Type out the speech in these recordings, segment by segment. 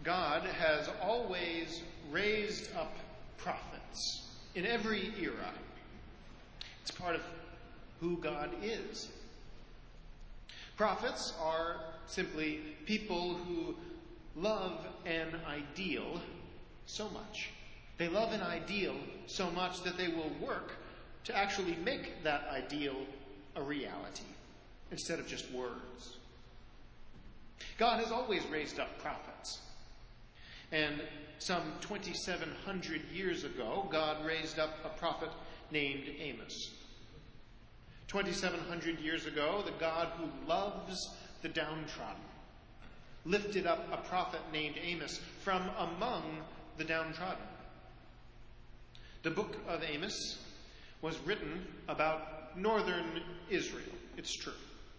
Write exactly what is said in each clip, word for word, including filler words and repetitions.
God has always raised up prophets in every era. It's part of who God is. Prophets are simply people who love an ideal so much. They love an ideal so much that they will work to actually make that ideal a reality instead of just words. God has always raised up prophets. And some twenty-seven hundred years ago, God raised up a prophet named Amos. twenty-seven hundred years ago, the God who loves the downtrodden lifted up a prophet named Amos from among the downtrodden. The book of Amos was written about northern Israel, it's true.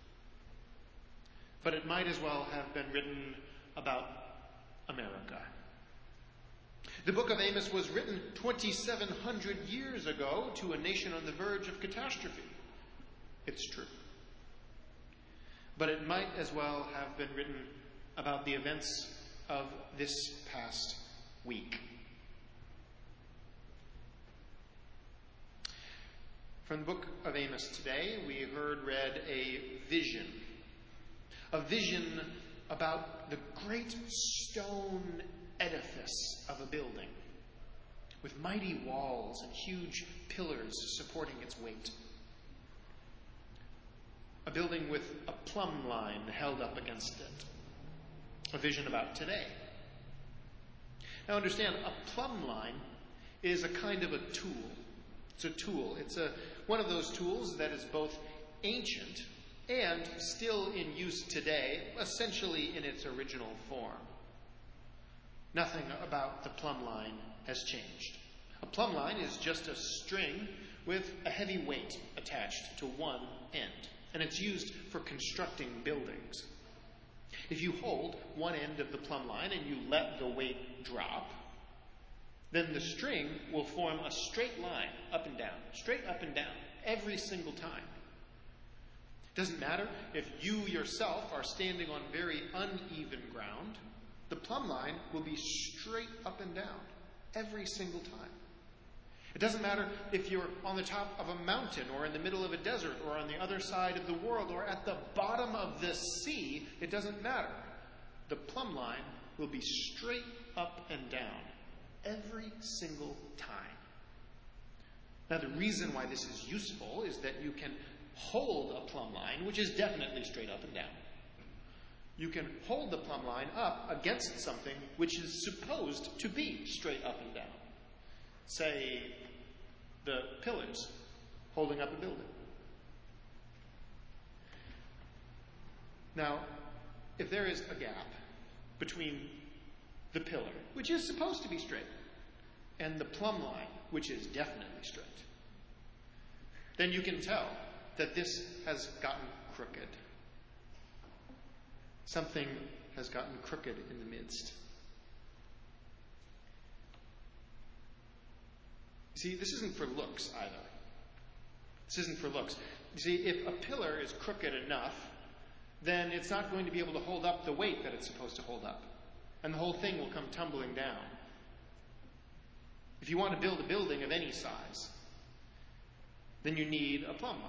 But it might as well have been written about America. The book of Amos was written twenty-seven hundred years ago to a nation on the verge of catastrophe. It's true. But it might as well have been written about the events of this past week. From the book of Amos today, we heard read a vision. A vision about the great stone edifice of a building with mighty walls and huge pillars supporting its weight. A building with a plumb line held up against it. A vision about today. Now understand, a plumb line is a kind of a tool. It's a tool. It's a one of those tools that is both ancient and still in use today, essentially in its original form. Nothing about the plumb line has changed. A plumb line is just a string with a heavy weight attached to one end, and it's used for constructing buildings. If you hold one end of the plumb line and you let the weight drop, then the string will form a straight line up and down, straight up and down, every single time. It doesn't matter if you yourself are standing on very uneven ground, the plumb line will be straight up and down, every single time. It doesn't matter if you're on the top of a mountain or in the middle of a desert or on the other side of the world or at the bottom of the sea, it doesn't matter. The plumb line will be straight up and down every single time. Now, the reason why this is useful is that you can hold a plumb line, which is definitely straight up and down. You can hold the plumb line up against something which is supposed to be straight up and down. Say, the pillars holding up a building. Now, if there is a gap between the pillar, which is supposed to be straight, and the plumb line, which is definitely straight, then you can tell that this has gotten crooked. Something has gotten crooked in the midst. You see, this isn't for looks either. This isn't for looks. You see, if a pillar is crooked enough, then it's not going to be able to hold up the weight that it's supposed to hold up. And the whole thing will come tumbling down. If you want to build a building of any size, then you need a plumb line.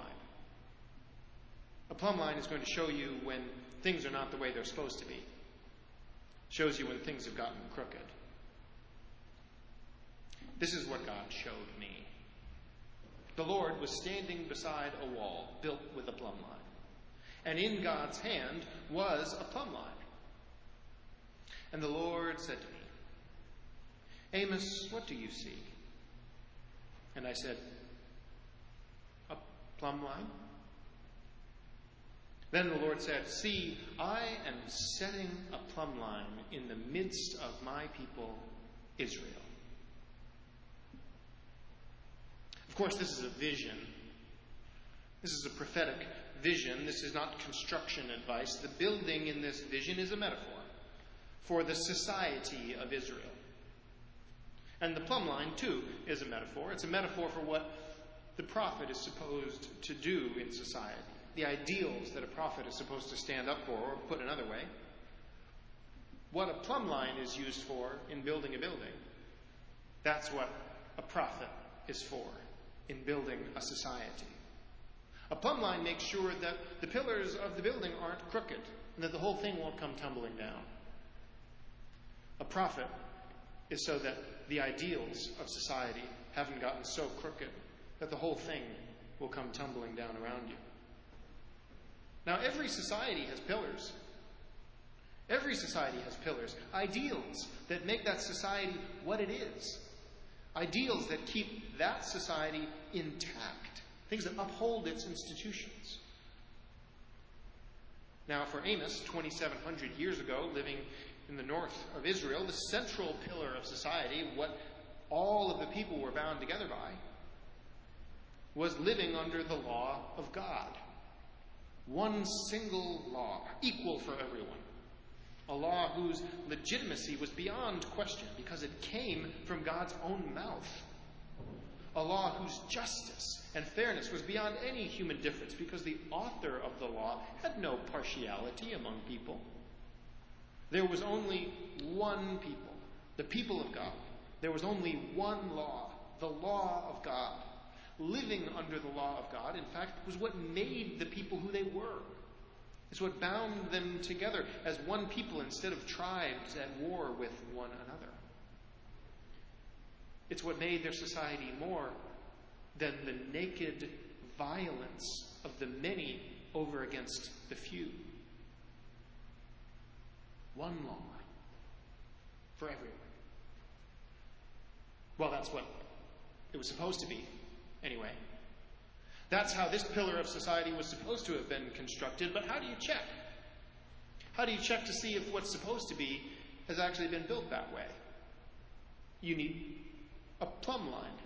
A plumb line is going to show you when things are not the way they're supposed to be. Shows you when things have gotten crooked. This is what God showed me. The Lord was standing beside a wall built with a plumb line. And in God's hand was a plumb line. And the Lord said to me, Amos, what do you see? And I said, a plumb line? Then the Lord said, see, I am setting a plumb line in the midst of my people, Israel. Of course, this is a vision. This is a prophetic vision. This is not construction advice. The building in this vision is a metaphor for the society of Israel. And the plumb line, too, is a metaphor. It's a metaphor for what the prophet is supposed to do in society. The ideals that a prophet is supposed to stand up for, or put another way. What a plumb line is used for in building a building, that's what a prophet is for in building a society. A plumb line makes sure that the pillars of the building aren't crooked and that the whole thing won't come tumbling down. A prophet is so that the ideals of society haven't gotten so crooked that the whole thing will come tumbling down around you. Now, every society has pillars. Every society has pillars, ideals that make that society what it is. Ideals that keep that society intact, things that uphold its institutions. Now, for Amos, twenty-seven hundred years ago, living in the north of Israel, the central pillar of society, what all of the people were bound together by, was living under the law of God. One single law, equal for everyone. A law whose legitimacy was beyond question because it came from God's own mouth. A law whose justice and fairness was beyond any human difference because the author of the law had no partiality among people. There was only one people, the people of God. There was only one law, the law of God. Living under the law of God, in fact, was what made the people who they were. It's what bound them together as one people instead of tribes at war with one another. It's what made their society more than the naked violence of the many over against the few. One law for everyone. Well, that's what it was supposed to be, anyway. That's how this pillar of society was supposed to have been constructed, but how do you check? How do you check to see if what's supposed to be has actually been built that way? You need a plumb line.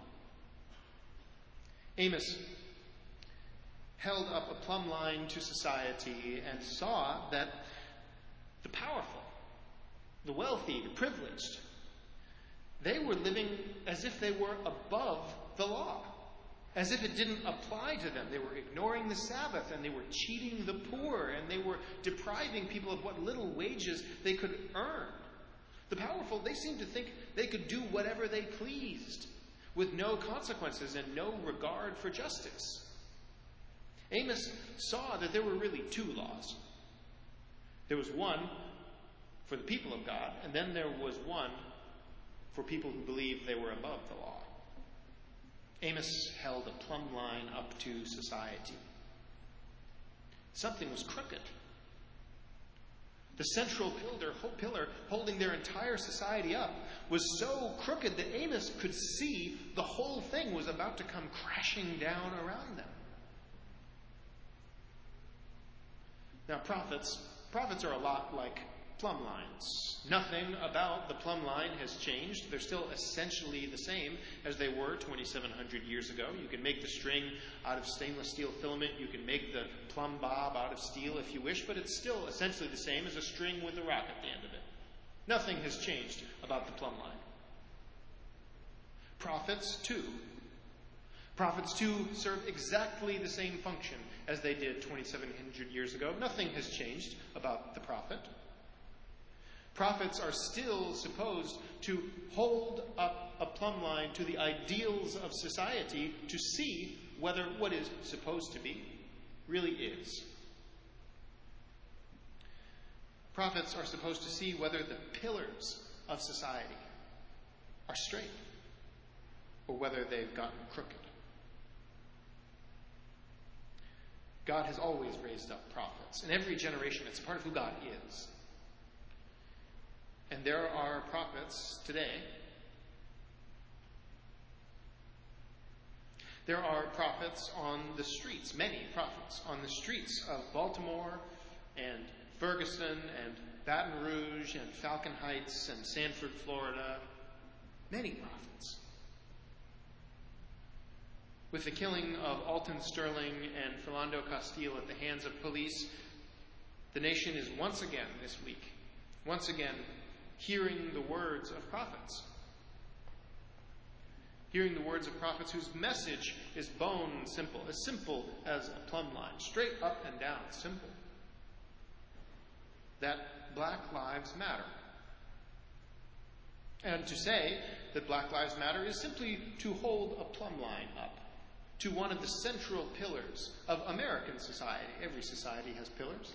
Amos held up a plumb line to society and saw that the powerful, the wealthy, the privileged, they were living as if they were above the law. As if it didn't apply to them. They were ignoring the Sabbath, and they were cheating the poor, and they were depriving people of what little wages they could earn. The powerful, they seemed to think they could do whatever they pleased, with no consequences and no regard for justice. Amos saw that there were really two laws. There was one for the people of God, and then there was one for people who believed they were above the law. Amos held a plumb line up to society. Something was crooked. The central pillar, pillar holding their entire society up was so crooked that Amos could see the whole thing was about to come crashing down around them. Now, prophets, prophets are a lot like plumb lines. Nothing about the plumb line has changed. They're still essentially the same as they were twenty-seven hundred years ago. You can make the string out of stainless steel filament. You can make the plumb bob out of steel if you wish, but it's still essentially the same as a string with a rock at the end of it. Nothing has changed about the plumb line. Prophets, too. Prophets, too, serve exactly the same function as they did twenty-seven hundred years ago. Nothing has changed about the prophet. Prophets are still supposed to hold up a plumb line to the ideals of society to see whether what is supposed to be really is. Prophets are supposed to see whether the pillars of society are straight or whether they've gotten crooked. God has always raised up prophets. In every generation, it's part of who God is. And there are prophets today. There are prophets on the streets, many prophets on the streets of Baltimore and Ferguson and Baton Rouge and Falcon Heights and Sanford, Florida. Many prophets. With the killing of Alton Sterling and Philando Castile at the hands of police, the nation is once again this week, once again, hearing the words of prophets. Hearing the words of prophets whose message is bone simple, as simple as a plumb line, straight up and down, simple. That black lives matter. And to say that Black Lives Matter is simply to hold a plumb line up to one of the central pillars of American society. Every society has pillars.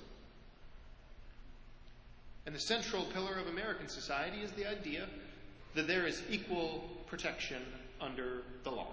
And the central pillar of American society is the idea that there is equal protection under the law.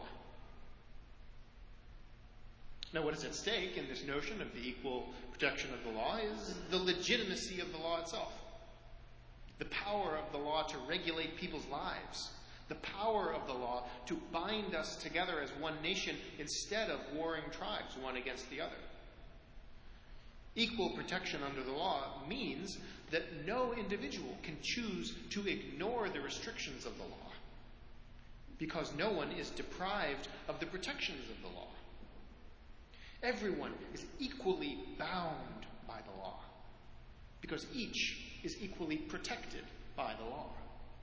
Now, what is at stake in this notion of the equal protection of the law is the legitimacy of the law itself. The power of the law to regulate people's lives. The power of the law to bind us together as one nation instead of warring tribes, one against the other. Equal protection under the law means that no individual can choose to ignore the restrictions of the law, because no one is deprived of the protections of the law. Everyone is equally bound by the law, because each is equally protected by the law.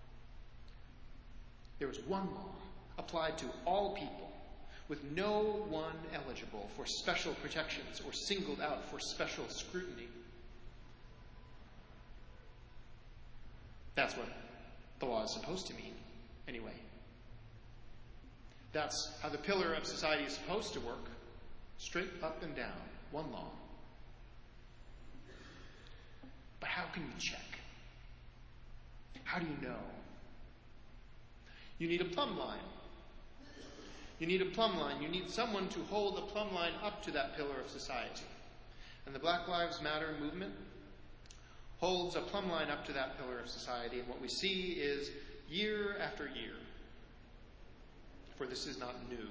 There is one law applied to all people, with no one eligible for special protections or singled out for special scrutiny. That's what the law is supposed to mean, anyway. That's how the pillar of society is supposed to work, straight up and down, one law. But how can you check? How do you know? You need a plumb line. You need a plumb line. You need someone to hold a plumb line up to that pillar of society. And the Black Lives Matter movement holds a plumb line up to that pillar of society. And what we see is year after year, for this is not new,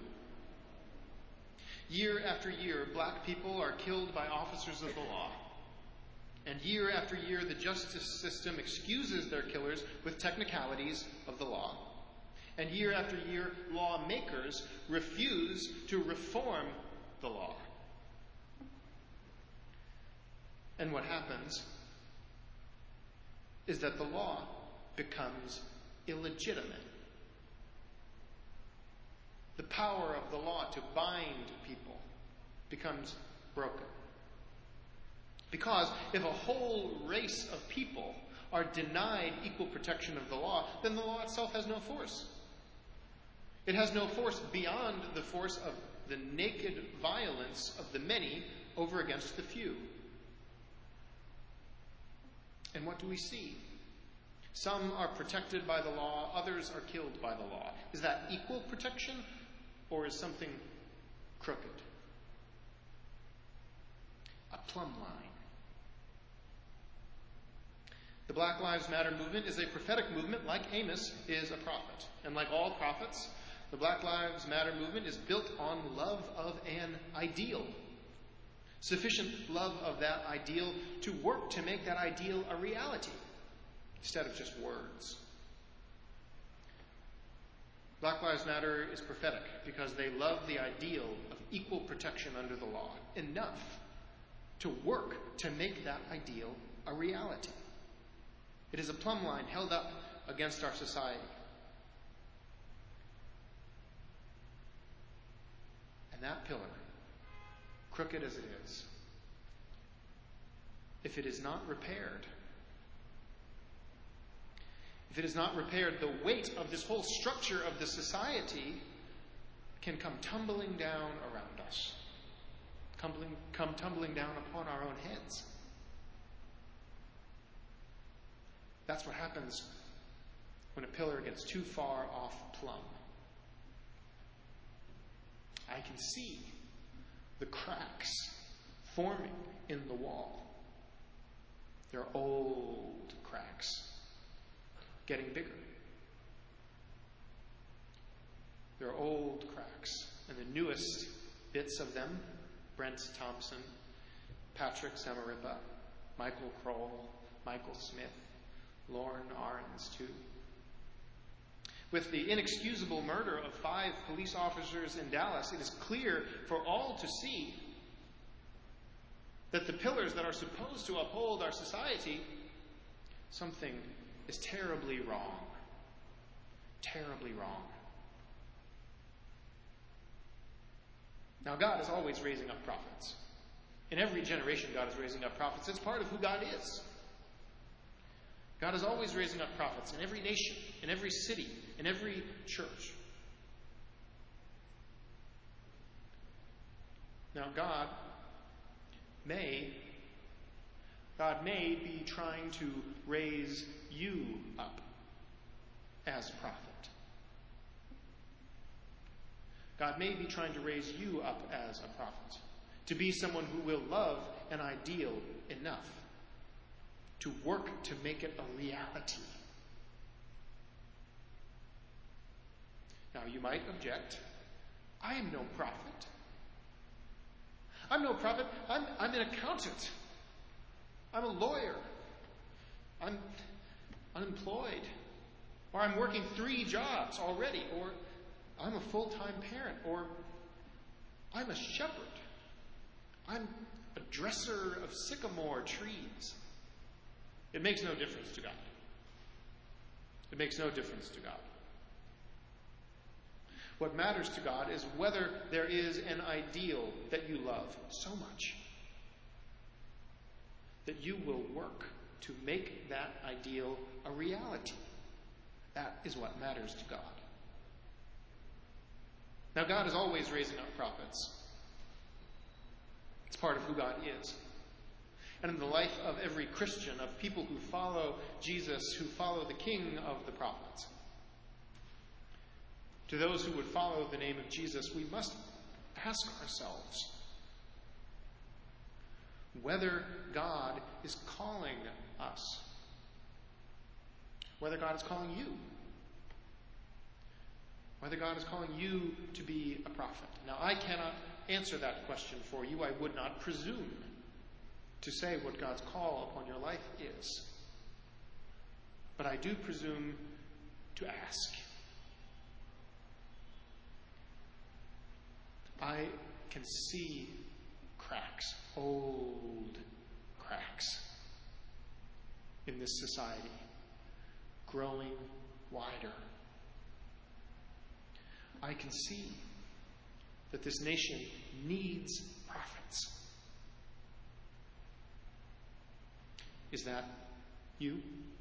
year after year, black people are killed by officers of the law. And year after year, the justice system excuses their killers with technicalities of the law. And year after year, lawmakers refuse to reform the law. And what happens is that the law becomes illegitimate. The power of the law to bind people becomes broken. Because if a whole race of people are denied equal protection of the law, then the law itself has no force. It has no force beyond the force of the naked violence of the many over against the few. And what do we see? Some are protected by the law, others are killed by the law. Is that equal protection, or is something crooked? A plumb line. The Black Lives Matter movement is a prophetic movement, like Amos is a prophet. And like all prophets, the Black Lives Matter movement is built on love of an ideal. Sufficient love of that ideal to work to make that ideal a reality, instead of just words. Black Lives Matter is prophetic because they love the ideal of equal protection under the law enough to work to make that ideal a reality. It is a plumb line held up against our society. And that pillar, crooked as it is, if it is not repaired, if it is not repaired, the weight of this whole structure of the society can come tumbling down around us, tumbling, come tumbling down upon our own heads. That's what happens when a pillar gets too far off plumb. I can see the cracks forming in the wall. They're old cracks, getting bigger. They're old cracks, and the newest bits of them, Brent Thompson, Patrick Zamarripa, Michael Kroll, Michael Smith, Lauren Arens, too. With the inexcusable murder of five police officers in Dallas, it is clear for all to see that the pillars that are supposed to uphold our society, something is terribly wrong. Terribly wrong. Now, God is always raising up prophets. In every generation, God is raising up prophets. It's part of who God is. God is always raising up prophets in every nation, in every city, in every church. Now, God may, God may be trying to raise you up as a prophet. God may be trying to raise you up as a prophet, to be someone who will love an ideal enough to work to make it a reality. Now, you might object, I am no prophet. I'm no prophet. I'm, I'm an accountant. I'm a lawyer. I'm unemployed. Or I'm working three jobs already. Or I'm a full-time parent. Or I'm a shepherd. I'm a dresser of sycamore trees. It makes no difference to God. It makes no difference to God. What matters to God is whether there is an ideal that you love so much that you will work to make that ideal a reality. That is what matters to God. Now, God is always raising up prophets. It's part of who God is. And in the life of every Christian, of people who follow Jesus, who follow the King of the prophets, to those who would follow the name of Jesus, we must ask ourselves whether God is calling us, whether God is calling you, whether God is calling you to be a prophet. Now, I cannot answer that question for you. I would not presume to say what God's call upon your life is. But I do presume to ask. I can see cracks, old cracks, in this society, growing wider. I can see that this nation needs prophets. Is that you?